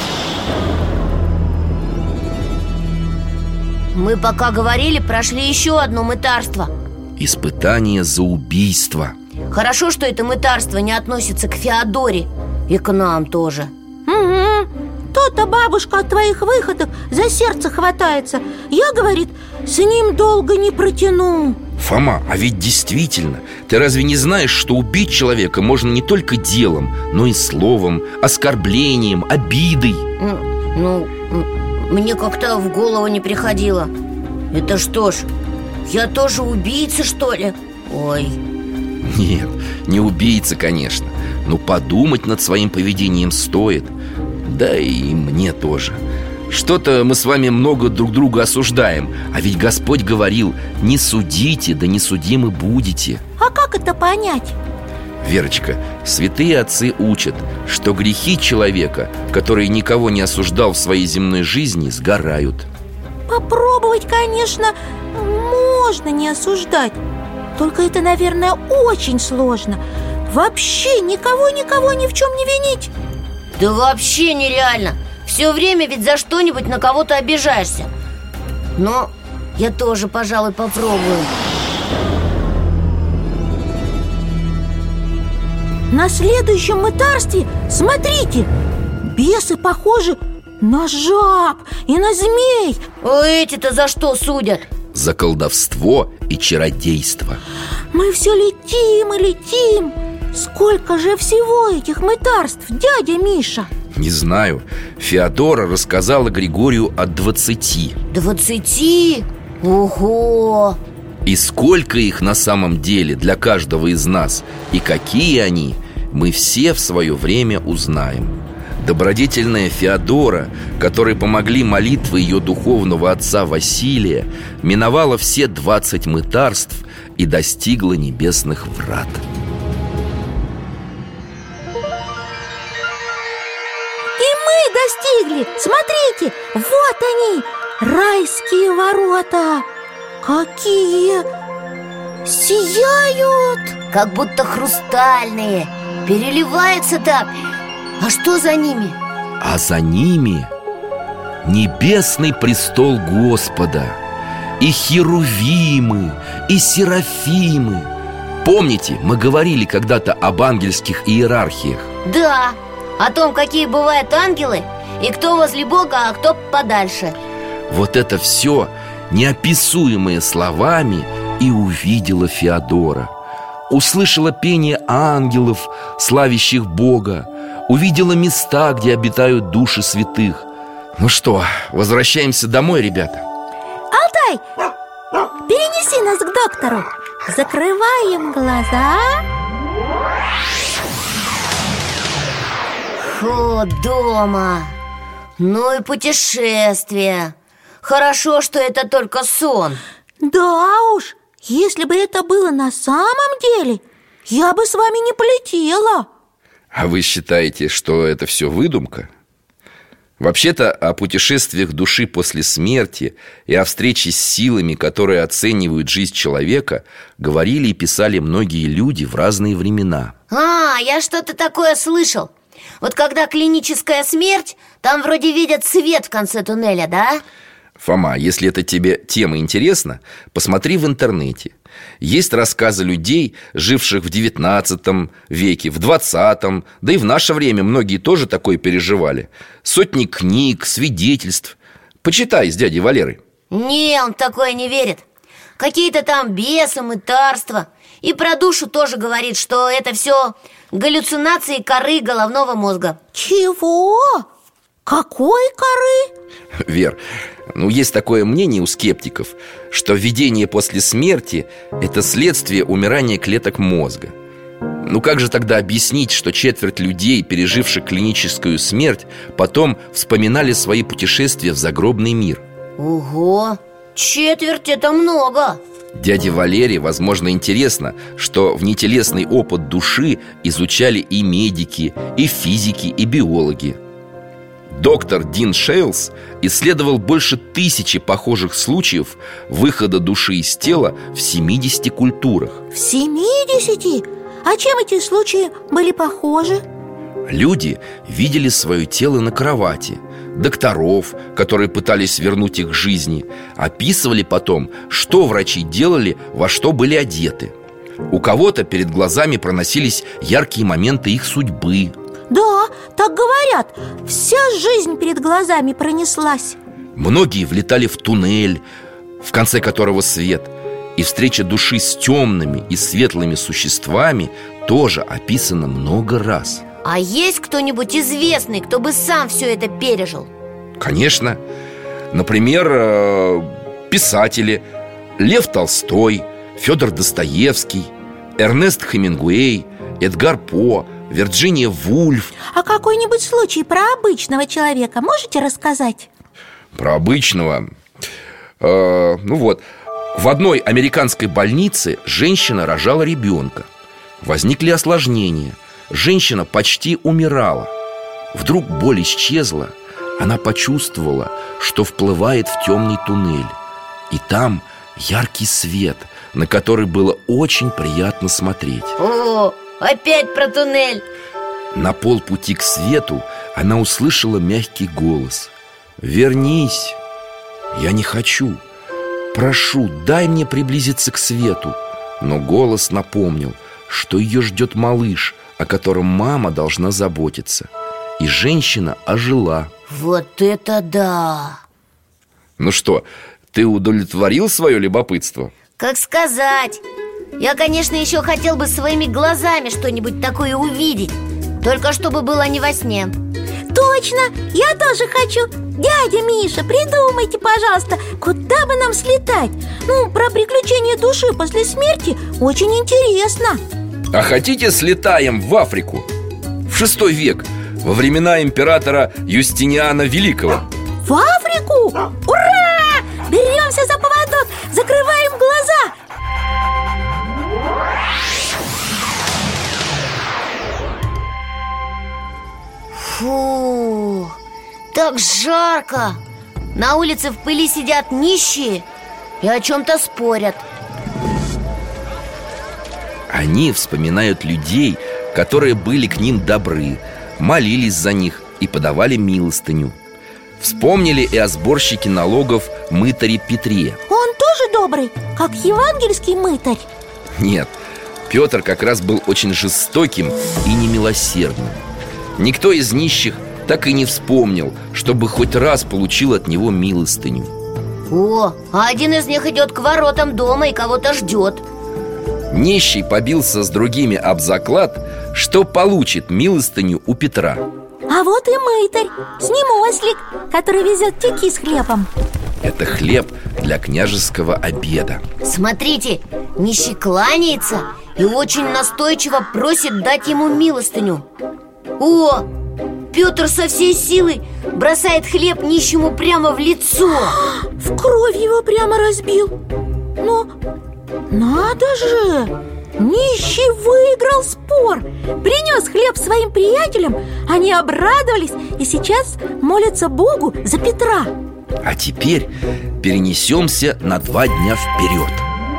Мы пока говорили, прошли еще одно мытарство. Испытание за убийство. Хорошо, что это мытарство не относится к Феодоре. И к нам тоже. Угу. То-то бабушка от твоих выходок за сердце хватается. Я, говорит, с ним долго не протяну. Фома, а ведь действительно, ты разве не знаешь, что убить человека можно не только делом, но и словом, оскорблением, обидой? Ну, мне как-то в голову не приходило. Это что ж, я тоже убийца, что ли? Ой. Нет, не убийца, конечно. Но подумать над своим поведением стоит. Да и мне тоже. Что-то мы с вами много друг друга осуждаем. А ведь Господь говорил: не судите, да не судимы будете. А как это понять? Верочка, святые отцы учат, что грехи человека, который никого не осуждал в своей земной жизни, сгорают. Попробовать, конечно, можно не осуждать. Только это, наверное, очень сложно. Вообще никого ни в чем не винить. Да вообще нереально. Все время ведь за что-нибудь на кого-то обижаешься. Но я тоже, пожалуй, попробую. На следующем мытарстве, смотрите, бесы похожи на жаб и на змей. А эти-то за что судят? За колдовство и чародейство. Мы все летим и летим. Сколько же всего этих мытарств, дядя Миша? Не знаю. Феодора рассказала Григорию о 20. 20? Ого! И сколько их на самом деле для каждого из нас, и какие они, мы все в свое время узнаем. Добродетельная Феодора, которой помогли молитвы ее духовного отца Василия, миновала все 20 мытарств и достигла небесных врат. Достигли! Смотрите, вот они, райские ворота. Какие! Сияют! Как будто хрустальные. Переливаются так. А что за ними? А за ними небесный престол Господа, и херувимы, и серафимы. Помните, мы говорили когда-то об ангельских иерархиях? Да, о том, какие бывают ангелы, и кто возле Бога, а кто подальше. Вот это все неописуемые словами и увидела Феодора. Услышала пение ангелов, славящих Бога, увидела места, где обитают души святых. Ну что, возвращаемся домой, ребята? Алтай, перенеси нас к доктору. Закрываем глаза. Фу, дома. Ну и путешествие. Хорошо, что это только сон. Да уж, если бы это было на самом деле, я бы с вами не полетела. А вы считаете, что это все выдумка? Вообще-то о путешествиях души после смерти и о встрече с силами, которые оценивают жизнь человека, говорили и писали многие люди в разные времена. Я что-то такое слышал. Вот когда клиническая смерть, там вроде видят свет в конце туннеля, да? Фома, если эта тебе тема интересна, посмотри в интернете. Есть рассказы людей, живших в 19 веке, в 20, да и в наше время многие тоже такое переживали. Сотни книг, свидетельств. Почитай с дядей Валерой. Не, он в такое не верит. Какие-то там бесы, мытарства. И про душу тоже говорит, что это все галлюцинации коры головного мозга. Чего? Какой коры? Вер, есть такое мнение у скептиков, что видение после смерти – это следствие умирания клеток мозга. Как же тогда объяснить, что четверть людей, переживших клиническую смерть, потом вспоминали свои путешествия в загробный мир? Ого, четверть – это много. Дяде Валере, возможно, интересно, что внетелесный опыт души изучали и медики, и физики, и биологи. Доктор Дин Шейлс исследовал больше 1000 похожих случаев выхода души из тела в 70 культурах. В 70? А чем эти случаи были похожи? Люди видели свое тело на кровати. Докторов, которые пытались вернуть их к жизни, описывали потом, что врачи делали, во что были одеты. У кого-то перед глазами проносились яркие моменты их судьбы. Да, так говорят. Вся жизнь перед глазами пронеслась. Многие влетали в туннель, в конце которого свет. И встреча души с темными и светлыми существами тоже описана много раз. А есть кто-нибудь известный, кто бы сам все это пережил? Конечно. Например, писатели Лев Толстой, Федор Достоевский, Эрнест Хемингуэй, Эдгар По, Вирджиния Вульф. А какой-нибудь случай про обычного человека можете рассказать? Про обычного? В одной американской больнице женщина рожала ребенка. Возникли осложнения. Женщина почти умирала. Вдруг боль исчезла. Она почувствовала, что вплывает в темный туннель. И там яркий свет, на который было очень приятно смотреть. О, опять про туннель. На полпути к свету она услышала мягкий голос: «Вернись, я не хочу. Прошу, дай мне приблизиться к свету». Но голос напомнил, что ее ждет малыш, о котором мама должна заботиться. И женщина ожила. Вот это да! Ну что, ты удовлетворил свое любопытство? Как сказать? Я, конечно, еще хотел бы своими глазами что-нибудь такое увидеть. Только чтобы было не во сне. Точно, я тоже хочу. Дядя Миша, придумайте, пожалуйста, куда бы нам слетать? Про приключения души после смерти очень интересно. А хотите, слетаем в Африку? В VI век, во времена императора Юстиниана Великого. В Африку? Ура! Беремся за поводок, закрываем глаза. Фу, так жарко. На улице в пыли сидят нищие и о чем-то спорят. Они вспоминают людей, которые были к ним добры, молились за них и подавали милостыню. Вспомнили и о сборщике налогов мытаре Петре. Он тоже добрый, как евангельский мытарь? Нет, Петр как раз был очень жестоким и немилосердным. Никто из нищих так и не вспомнил, чтобы хоть раз получил от него милостыню. О, а один из них идет к воротам дома и кого-то ждет. Нищий побился с другими об заклад, что получит милостыню у Петра. А вот и мытарь, с ним ослик, который везет тюки с хлебом. Это хлеб для княжеского обеда. Смотрите, нищий кланяется и очень настойчиво просит дать ему милостыню. О, Петр со всей силы бросает хлеб нищему прямо в лицо. В кровь его прямо разбил. Но надо же! Нищий выиграл спор, принес хлеб своим приятелям. Они обрадовались и сейчас молятся Богу за Петра. А теперь перенесемся на 2 дня вперед.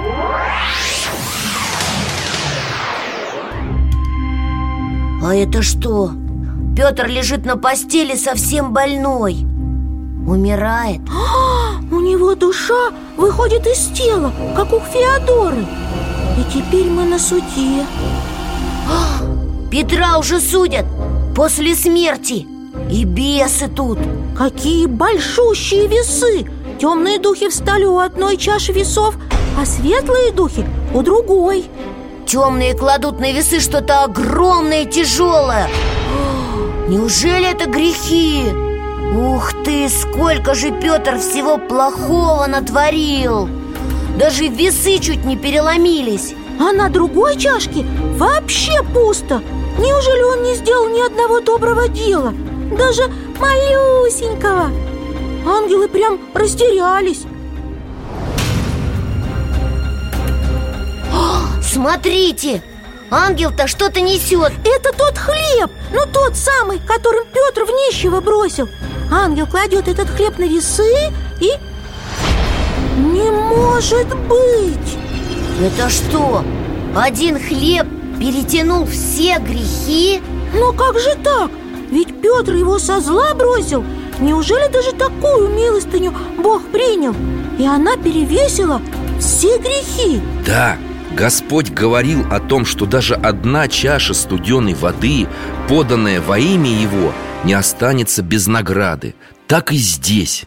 А это что? Петр лежит на постели совсем больной. Умирает. У него душа выходит из тела, как у Феодоры. И теперь мы на суде. Петра уже судят после смерти. И бесы тут. Какие большущие весы! Темные духи встали у одной чаши весов, а светлые духи у другой. Темные кладут на весы что-то огромное и тяжелое. Неужели это грехи? Ух ты, сколько же Петр всего плохого натворил! Даже весы чуть не переломились. А на другой чашке вообще пусто. Неужели он не сделал ни одного доброго дела? Даже малюсенького. Ангелы прям растерялись. Смотрите, ангел-то что-то несет. Это тот хлеб, ну тот самый, которым Петр в нищего бросил. Ангел кладет этот хлеб на весы и... Не может быть! Это что, один хлеб перетянул все грехи? Но как же так? Ведь Петр его со зла бросил. Неужели даже такую милостыню Бог принял? И она перевесила все грехи. Да, Господь говорил о том, что даже одна чаша студеной воды, поданная во имя Его, не останется без награды. Так и здесь.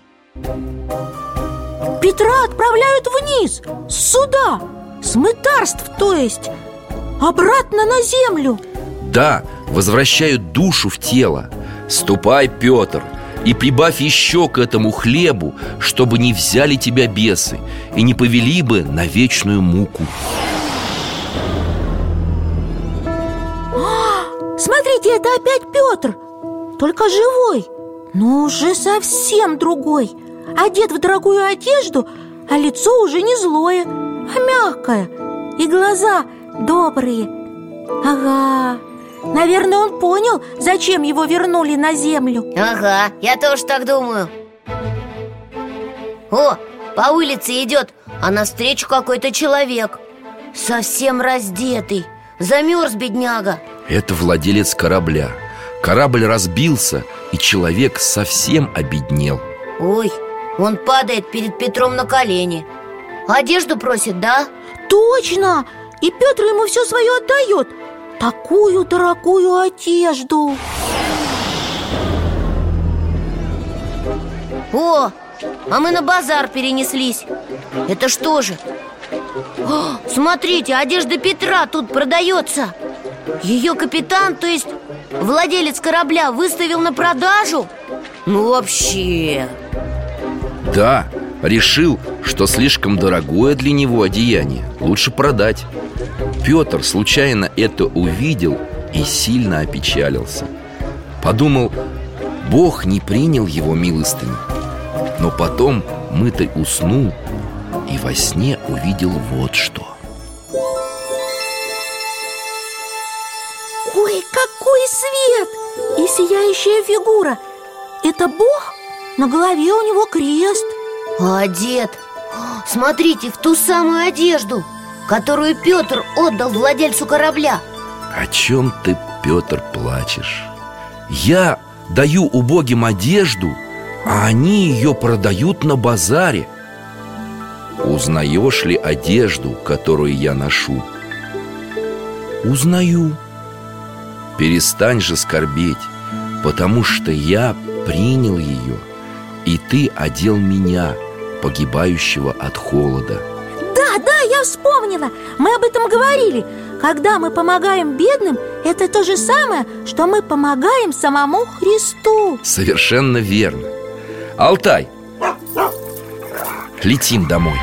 Петра отправляют вниз, с суда, с мытарств, то есть, обратно на землю. Да, возвращают душу в тело. Ступай, Петр, и прибавь еще к этому хлебу, чтобы не взяли тебя бесы и не повели бы на вечную муку. Смотрите, это опять Петр, только живой, но уже совсем другой. Одет в дорогую одежду, а лицо уже не злое, а мягкое. И глаза добрые. Ага, наверное, он понял, зачем его вернули на землю. Ага, я тоже так думаю. О, по улице идет, а навстречу какой-то человек. Совсем раздетый, замерз бедняга. Это владелец корабля. Корабль разбился, и человек совсем обеднел. Ой, он падает перед Петром на колени. Одежду просит, да? Точно! И Петр ему все свое отдает. Такую дорогую одежду. О, а мы на базар перенеслись. Это что же? О, смотрите, одежда Петра тут продается. Ее капитан, то есть владелец корабля, выставил на продажу? Ну вообще. Да, решил, что слишком дорогое для него одеяние лучше продать. Петр случайно это увидел и сильно опечалился. Подумал, Бог не принял его милостыню. Но потом мытарь уснул и во сне увидел вот что. Ой, какой свет! И сияющая фигура. Это Бог? На голове у него крест. А одет, смотрите, в ту самую одежду, которую Петр отдал владельцу корабля. О чем ты, Петр, плачешь? Я даю убогим одежду, а они ее продают на базаре. Узнаешь ли одежду, которую я ношу? Узнаю. Перестань же скорбеть, потому что я принял ее, и ты одел меня, погибающего от холода. Да, я вспомнила. Мы об этом говорили. Когда мы помогаем бедным, это то же самое, что мы помогаем самому Христу. Совершенно верно. Алтай, летим домой.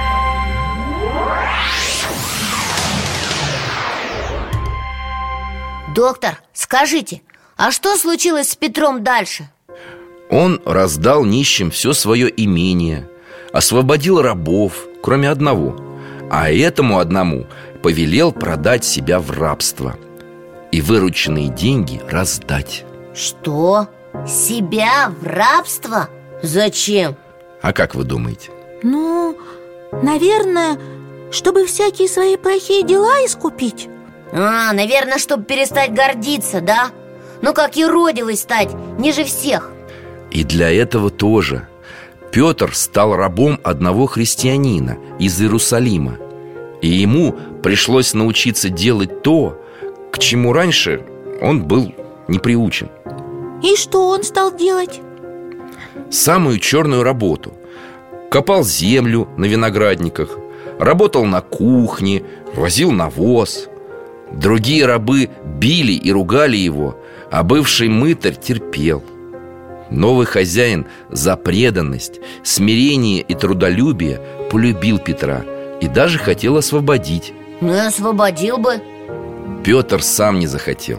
Доктор, скажите, а что случилось с Петром дальше? Он раздал нищим все свое имение, освободил рабов, кроме одного, а этому одному повелел продать себя в рабство и вырученные деньги раздать. Что? Себя в рабство? Зачем? А как вы думаете? Ну, наверное, чтобы всякие свои плохие дела искупить. Наверное, чтобы перестать гордиться, да? Ну, как юродивый стать, ниже всех. И для этого тоже Петр стал рабом одного христианина из Иерусалима, и ему пришлось научиться делать то, к чему раньше он был не приучен. И что он стал делать? Самую черную работу. Копал землю на виноградниках, работал на кухне, возил навоз. Другие рабы били и ругали его, а бывший мытарь терпел. Новый хозяин за преданность, смирение и трудолюбие полюбил Петра и даже хотел освободить. Ну и освободил бы. Петр сам не захотел.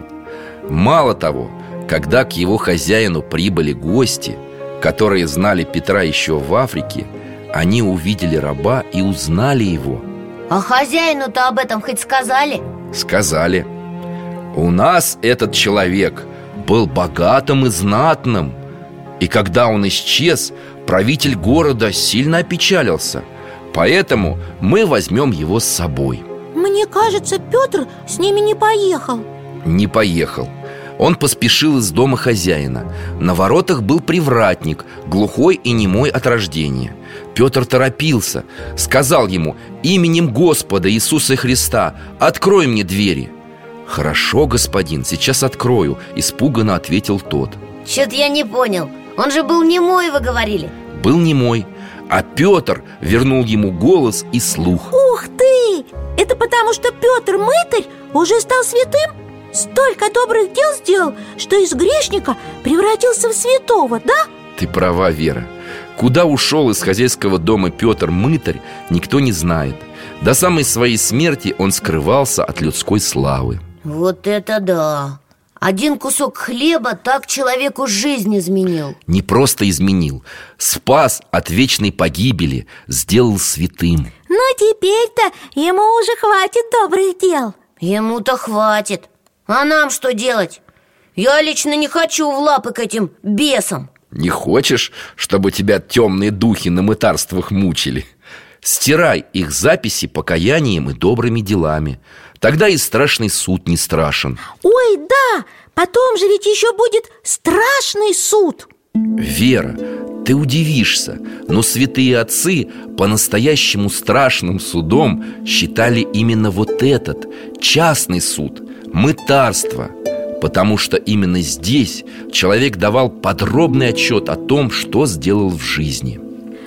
Мало того, когда к его хозяину прибыли гости, которые знали Петра еще в Африке, они увидели раба и узнали его. А хозяину-то об этом хоть сказали? Сказали: у нас этот человек был богатым и знатным, и когда он исчез, правитель города сильно опечалился, поэтому мы возьмем его с собой. Мне кажется, Петр с ними не поехал. Не поехал. Он поспешил из дома хозяина. На воротах был привратник, глухой и немой от рождения. Петр торопился, сказал ему: именем Господа Иисуса Христа открой мне двери. Хорошо, господин, сейчас открою, испуганно ответил тот. Чё-то я не понял. Он же был немой, вы говорили. Был немой, а Петр вернул ему голос и слух. Ух ты! Это потому, что Петр мытарь уже стал святым? Столько добрых дел сделал, что из грешника превратился в святого, да? Ты права, Вера. Куда ушел из хозяйского дома Петр мытарь, никто не знает. До самой своей смерти он скрывался от людской славы. Вот это да! Один кусок хлеба так человеку жизнь изменил. Не просто изменил, спас от вечной погибели, сделал святым. Но теперь-то ему уже хватит добрых дел. Ему-то хватит. А нам что делать? Я лично не хочу в лапы к этим бесам. Не хочешь, чтобы тебя темные духи на мытарствах мучили? Стирай их записи покаянием и добрыми делами. Тогда и страшный суд не страшен. Ой, да! Потом же ведь еще будет страшный суд. Вера, ты удивишься, но святые отцы по-настоящему страшным судом считали именно вот этот частный суд, мытарство. Потому что именно здесь человек давал подробный отчет о том, что сделал в жизни.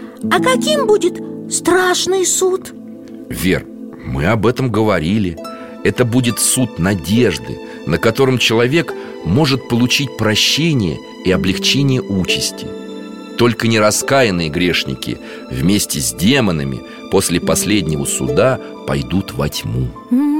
А каким будет страшный суд? Вер, мы об этом говорили. Это будет суд надежды, на котором человек может получить прощение и облегчение участи. Только нераскаянные грешники вместе с демонами после последнего суда пойдут во тьму.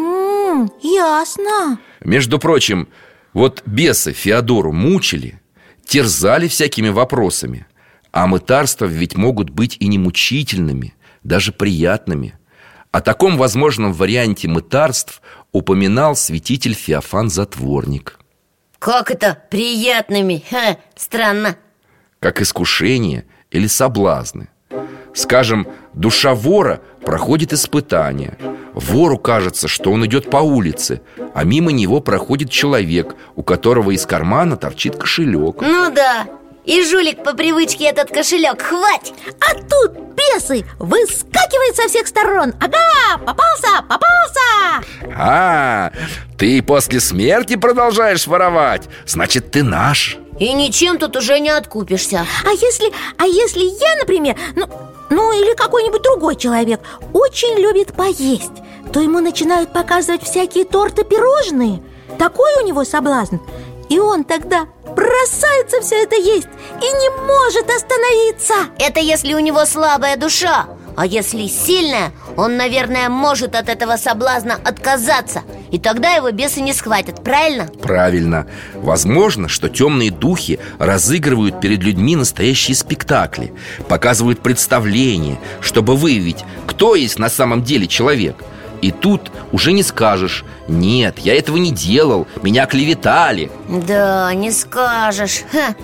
Ясно. Между прочим, вот бесы Феодору мучили, терзали всякими вопросами. А мытарства ведь могут быть и не мучительными, даже приятными. О таком возможном варианте мытарств упоминал святитель Феофан Затворник. Как это приятными? Странно. Как искушение или соблазны. Скажем, душа вора проходит испытание. Вору кажется, что он идет по улице, а мимо него проходит человек, у которого из кармана торчит кошелек. Ну да, И жулик по привычке этот кошелек хвать. А тут бесы выскакивают со всех сторон. Ага, попался! Ты после смерти продолжаешь воровать? Значит, ты наш. И ничем тут уже не откупишься. А если я, например, ну или какой-нибудь другой человек очень любит поесть, то ему начинают показывать всякие торты, пирожные. Такой у него соблазн. И он тогда бросается все это есть и не может остановиться. Это если у него слабая душа. А если сильная, он, наверное, может от этого соблазна отказаться. И тогда его бесы не схватят, правильно? Правильно. Возможно, что темные духи разыгрывают перед людьми настоящие спектакли, показывают представления, чтобы выявить, кто есть на самом деле человек. И тут уже не скажешь: нет, я этого не делал, меня клеветали. Да, не скажешь.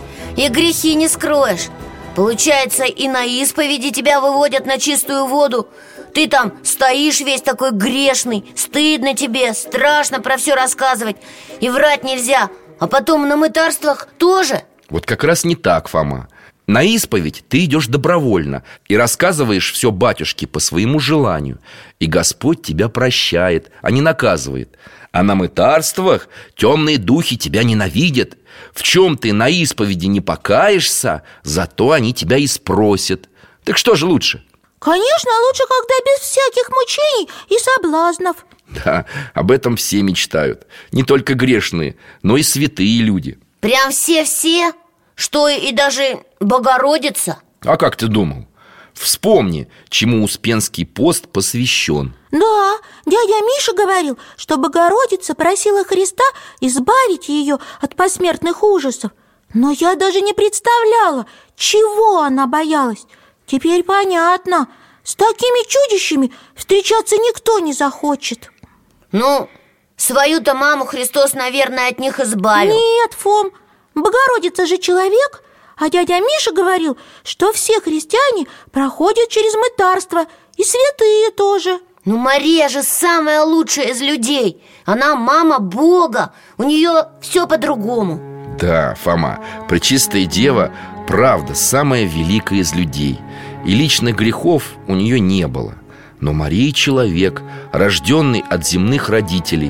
И грехи не скроешь. Получается, и на исповеди тебя выводят на чистую воду. Ты там стоишь весь такой грешный, стыдно тебе, страшно про все рассказывать. И врать нельзя. А потом на мытарствах тоже. Вот как раз не так, Фома. На исповедь ты идешь добровольно и рассказываешь все батюшке по своему желанию. И Господь тебя прощает, а не наказывает. А на мытарствах темные духи тебя ненавидят. В чем ты на исповеди не покаешься, зато они тебя и спросят. Так что же лучше? Конечно, лучше, когда без всяких мучений и соблазнов. Да, об этом все мечтают. Не только грешные, но и святые люди. Прям все-все? Что, и даже Богородица? А как ты думал? Вспомни, чему Успенский пост посвящен. Да, дядя Миша говорил, что Богородица просила Христа избавить ее от посмертных ужасов. Но я даже не представляла, чего она боялась. Теперь понятно. С такими чудищами встречаться никто не захочет. Ну, свою-то маму Христос, наверное, от них избавил. Нет, Фом, Богородица же человек. А дядя Миша говорил, что все христиане проходят через мытарство, и святые тоже. Ну, Мария же самая лучшая из людей. Она мама Бога. У нее все по-другому. Да, Фома, Пречистая Дева, правда, самая великая из людей. И личных грехов у нее не было. Но Мария человек, рожденный от земных родителей.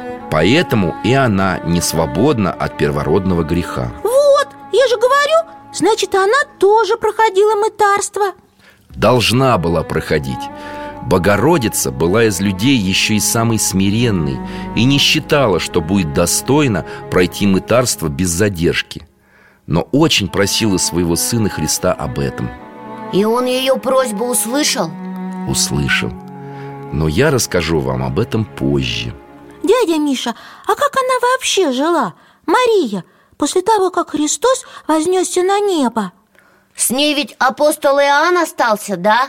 Поэтому и она не свободна от первородного греха. Вот, я же говорю, значит, она тоже проходила мытарство. Должна была проходить. Богородица была из людей еще и самой смиренной и не считала, что будет достойно пройти мытарство без задержки. Но очень просила своего сына Христа об этом. И он ее просьбу услышал? Услышал. Но я расскажу вам об этом позже. Дядя Миша, а как она вообще жила, Мария, после того, как Христос вознесся на небо? С ней ведь апостол Иоанн остался, да?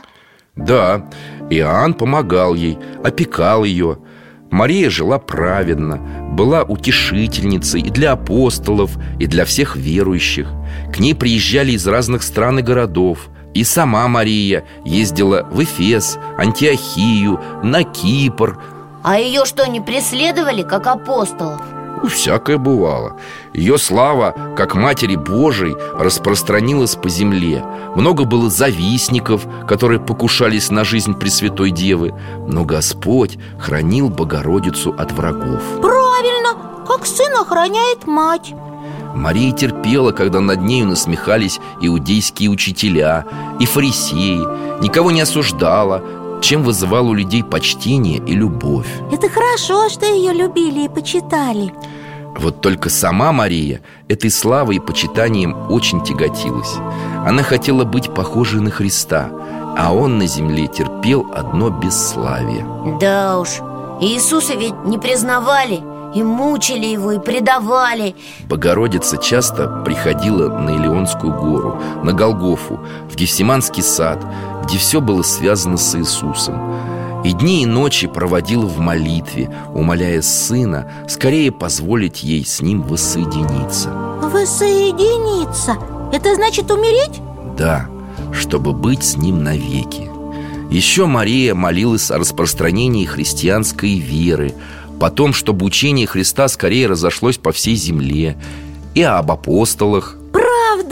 Да, Иоанн помогал ей, опекал ее. Мария жила праведно, была утешительницей и для апостолов, и для всех верующих. К ней приезжали из разных стран и городов. И сама Мария ездила в Эфес, Антиохию, на Кипр. А ее что, не преследовали, как апостолов? Всякое бывало. Ее слава, как Матери Божией, распространилась по земле. Много было завистников, которые покушались на жизнь Пресвятой Девы. Но Господь хранил Богородицу от врагов. Правильно, как сын охраняет мать. Мария терпела, когда над нею насмехались иудейские учителя и фарисеи, никого не осуждала, чем вызывала у людей почтение и любовь. Это хорошо, что ее любили и почитали. Вот только сама Мария этой славой и почитанием очень тяготилась. Она хотела быть похожей на Христа, а он на земле терпел одно бесславие. Да уж, Иисуса ведь не признавали, и мучили его, и предавали. Богородица часто приходила на Илионскую гору, на Голгофу, в Гефсиманский сад, где все было связано с Иисусом. И дни и ночи проводила в молитве, умоляя Сына скорее позволить ей с Ним воссоединиться. Воссоединиться? Это значит умереть? Да, чтобы быть с Ним навеки. Еще Мария молилась о распространении христианской веры, потом, чтобы учение Христа скорее разошлось по всей земле, и об апостолах. Правда,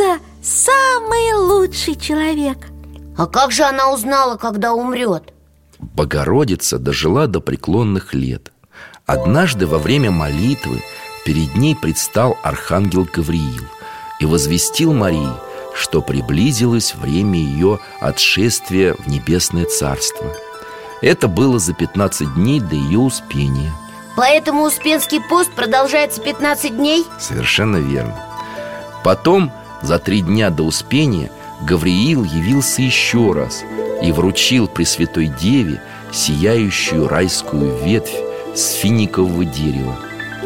самый лучший человек. А как же она узнала, когда умрет? Богородица дожила до преклонных лет. Однажды во время молитвы перед ней предстал архангел Гавриил и возвестил Марии, что приблизилось время ее отшествия в небесное царство. Это было за 15 дней до ее успения. Поэтому Успенский пост продолжается 15 дней? Совершенно верно. Потом, за 3 дня до Успения, Гавриил явился еще раз и вручил Пресвятой Деве сияющую райскую ветвь с финикового дерева.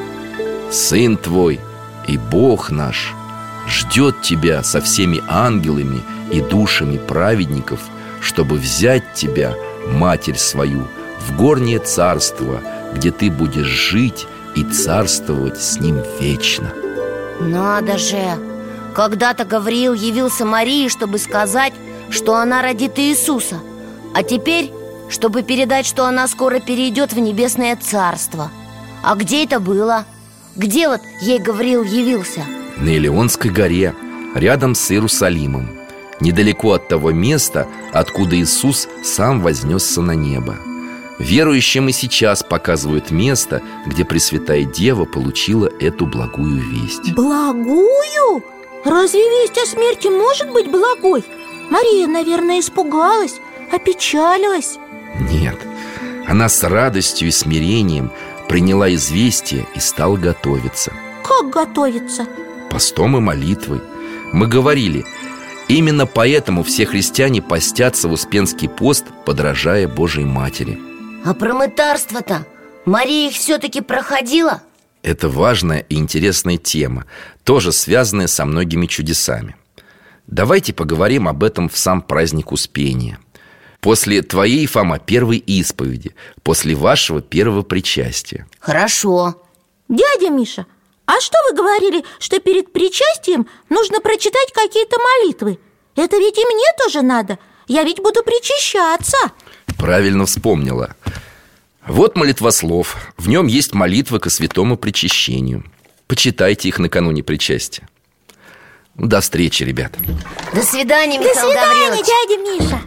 «Сын твой и Бог наш ждет тебя со всеми ангелами и душами праведников, чтобы взять тебя, Матерь свою, в горнее царство, где ты будешь жить и царствовать с ним вечно». Надо же! Когда-то Гавриил явился Марии, чтобы сказать, что она родит Иисуса. А теперь, чтобы передать, что она скоро перейдет в небесное царство. А где это было? Где вот ей Гавриил явился? На Илионской горе, рядом с Иерусалимом, недалеко от того места, откуда Иисус сам вознесся на небо. Верующим и сейчас показывают место, где Пресвятая Дева получила эту благую весть. Благую? Разве весть о смерти может быть благой? Мария, наверное, испугалась, опечалилась. Нет, она с радостью и смирением приняла известие и стала готовиться. Как готовиться? Постом и молитвой. Мы говорили, именно поэтому все христиане постятся в Успенский пост, подражая Божией Матери. А про мытарство-то Мария их все-таки проходила? Это важная и интересная тема, тоже связанная со многими чудесами. Давайте поговорим об этом в сам праздник Успения. После твоей, Фома, первой исповеди, после вашего первого причастия. Хорошо. Дядя Миша, а что вы говорили, что перед причастием нужно прочитать какие-то молитвы? Это ведь и мне тоже надо. Я ведь буду причащаться. Правильно вспомнила. Вот молитвослов. В нем есть молитвы ко святому причащению. Почитайте их накануне причастия. До встречи, ребята. До свидания, До Михаил свидания, Гаврилович. дядя Миша.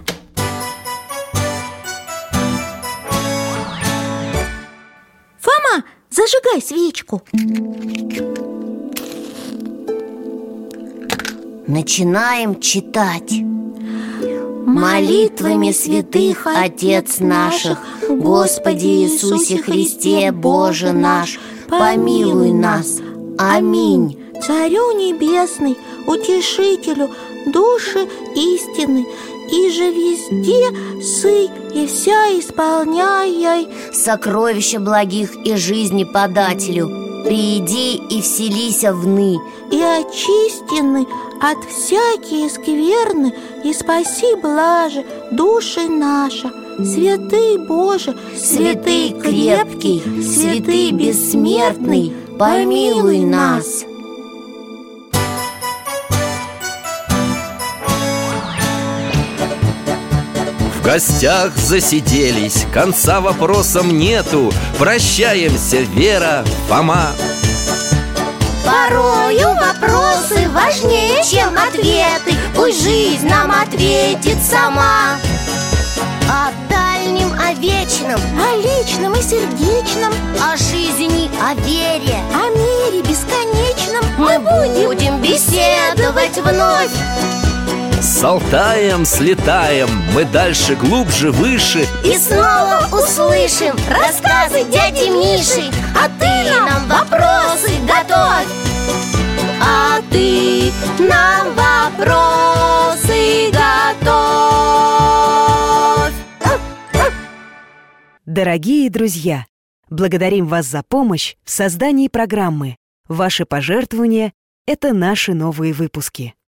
Фома, зажигай свечку. Начинаем читать. Молитвами святых Отец наших, Господи Иисусе Христе, Боже наш, помилуй нас. Аминь. Царю небесный, утешителю души истины, и же везде сый и вся исполняй Сокровища благих и жизни подателю, прииди и вселися вны, и очистены от всякие скверны, и спаси блаже души наша. Святый Боже, святый крепкий, святый бессмертный, помилуй нас. В гостях засиделись, конца вопросам нету. Прощаемся, Вера, Фома. Порою вопросы важнее, чем ответы. Пусть жизнь нам ответит сама. О дальнем, о вечном, о личном и сердечном, о жизни, о вере, о мире бесконечном мы будем беседовать вновь. С Алтаем слетаем, мы дальше, глубже, выше. И снова услышим рассказы дяди Миши. А ты нам вопросы готовь. А ты нам вопросы готовь. Дорогие друзья, благодарим вас за помощь в создании программы. Ваши пожертвования – это наши новые выпуски.